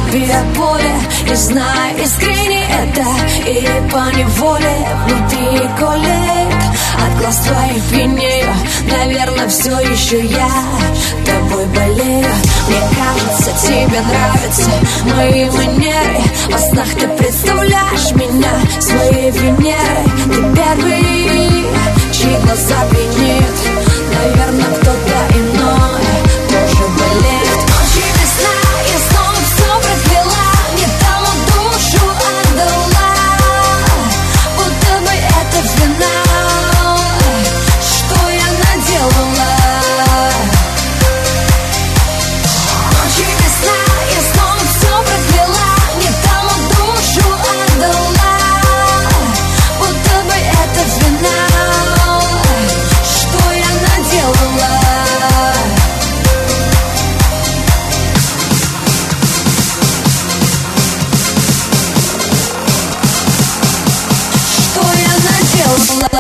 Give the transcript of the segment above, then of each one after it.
тебе более. И знаю искренне это, и поневоле внутри колет. От глаз твоих пьянею, наверное, все еще я тобой болею. Мне кажется, тебе нравятся мои манеры. Во снах ты представляешь меня своей Венерой. Ты первый, чьи глаза пьянеют. Наверное, кто-то иной тоже болеет. Ночи без сна, я снова все прокляла. Не тому душу отдала, будто бы это финал. Что я наделала? Ночи без сна, я снова все прокляла. Не тому душу отдала, будто бы это финал. Что я наделала? Что я наделала?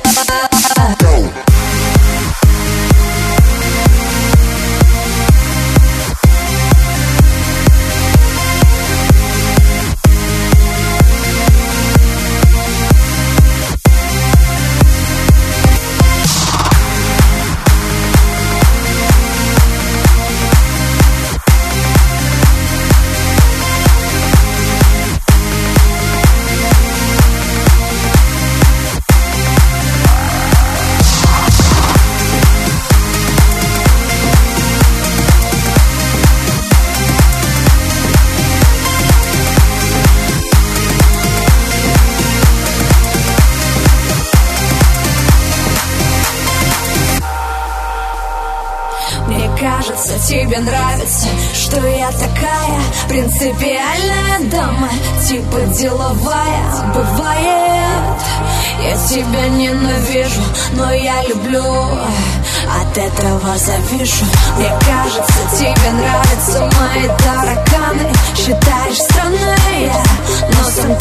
Мне кажется, тебе нравится, что я такая принципиальная дама, типа деловая. Бывает, я тебя ненавижу, но я люблю, от этого завишу. Мне кажется, тебе нравятся мои тараканы. Считаешь странной я, носом